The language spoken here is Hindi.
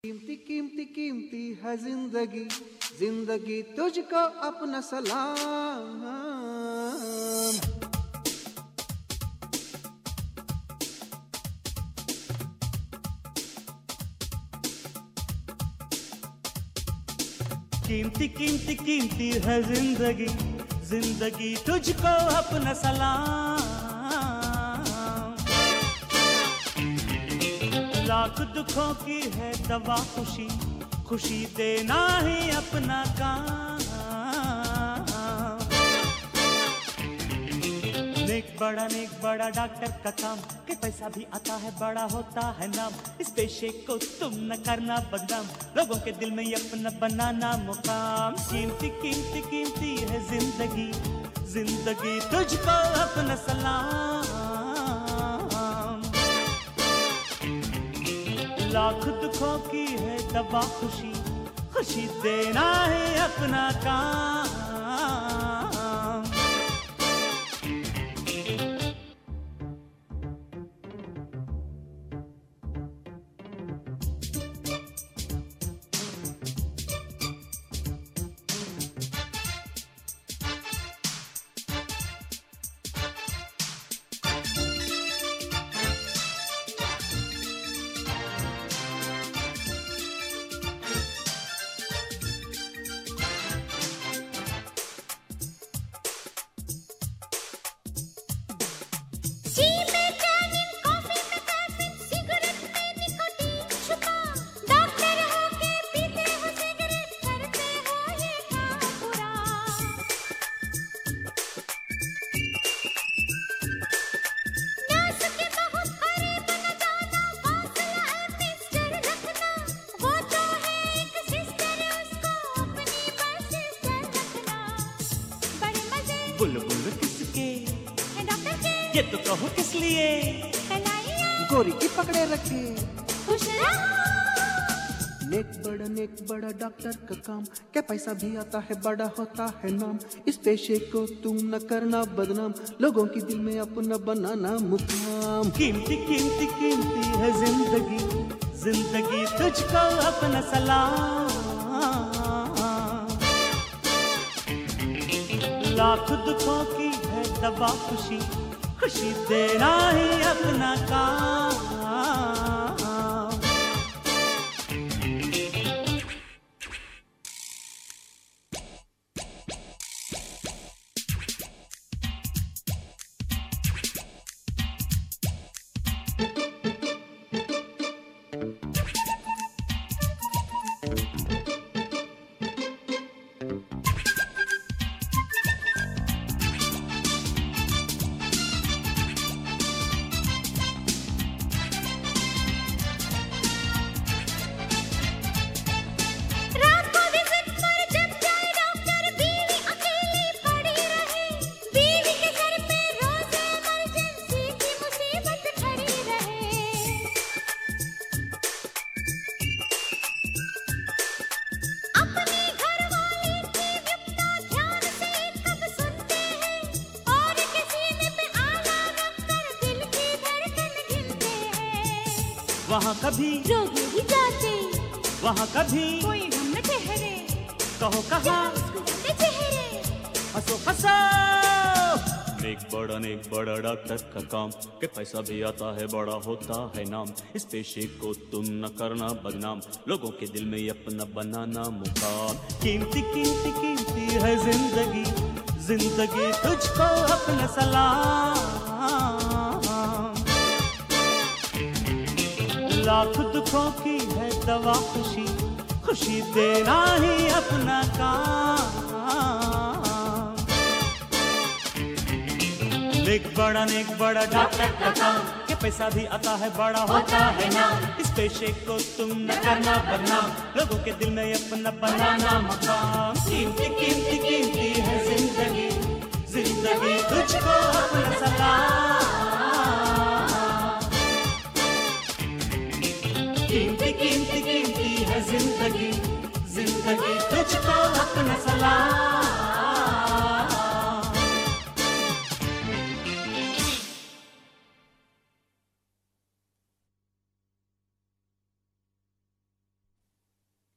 कीमती कीमती कीमती है जिंदगी, जिंदगी तुझको अपना सलाम। कीमती कीमती कीमती है जिंदगी, जिंदगी तुझको अपना सलाम। लाख दुखों की है दवा खुशी, खुशी देना ही अपना काम। नेक बड़ा डॉक्टर का काम, कि पैसा भी आता है बड़ा होता है नाम। इस पेशे को तुम न करना बदनाम, लोगों के दिल में अपना बनाना मुकाम। कीमती कीमती कीमती है जिंदगी, जिंदगी तुझको अपना सलाम। लाख दुखों की है दवा खुशी, खुशी देना है अपना काम। बुलबुल किसके है डॉक्टर के, ये तो कहो किस लिए गोरी की पकड़े रखे। खुश नेक बड़ा डॉक्टर का काम, क्या पैसा भी आता है बड़ा होता है नाम। इस पेशे को तुम न करना बदनाम, लोगों की दिल में अपना बनाना मुकाम। कीमती कीमती कीमती है जिंदगी, जिंदगी तुझको अपना सलाम। लाख दुखों की है दवा खुशी, खुशी देना ही अपना काम। वहाँ कभी रोगी ही जाते, वहाँ कभी कोई हम न ठहरे। कहो कहाँ चेहरे हंसो हंसो। नेक बड़ा डॉक्टर का काम, के पैसा भी आता है बड़ा होता है नाम। इस पेशे को तुम न करना बदनाम, लोगों के दिल में अपना बनाना मुकाम। कीमती कीमती कीमती है जिंदगी, जिंदगी तुझको अपना सलाम। लाख दुखों की है दवा खुशी, खुशी देना ही अपना काम। नेक बड़ा डॉक्टर का काम, के पैसा भी आता है बड़ा होता है नाम। इस पेशे को तुम न करना बदनाम, लोगों के दिल में अपना बनाना मकाम। कीमती कीमती कीमती है जिंदगी, जिंदगी तुझको अपना सलाम। कीमती कीमती कीमती है जिंदगी, जिंदगी तुझको अपना सलाम।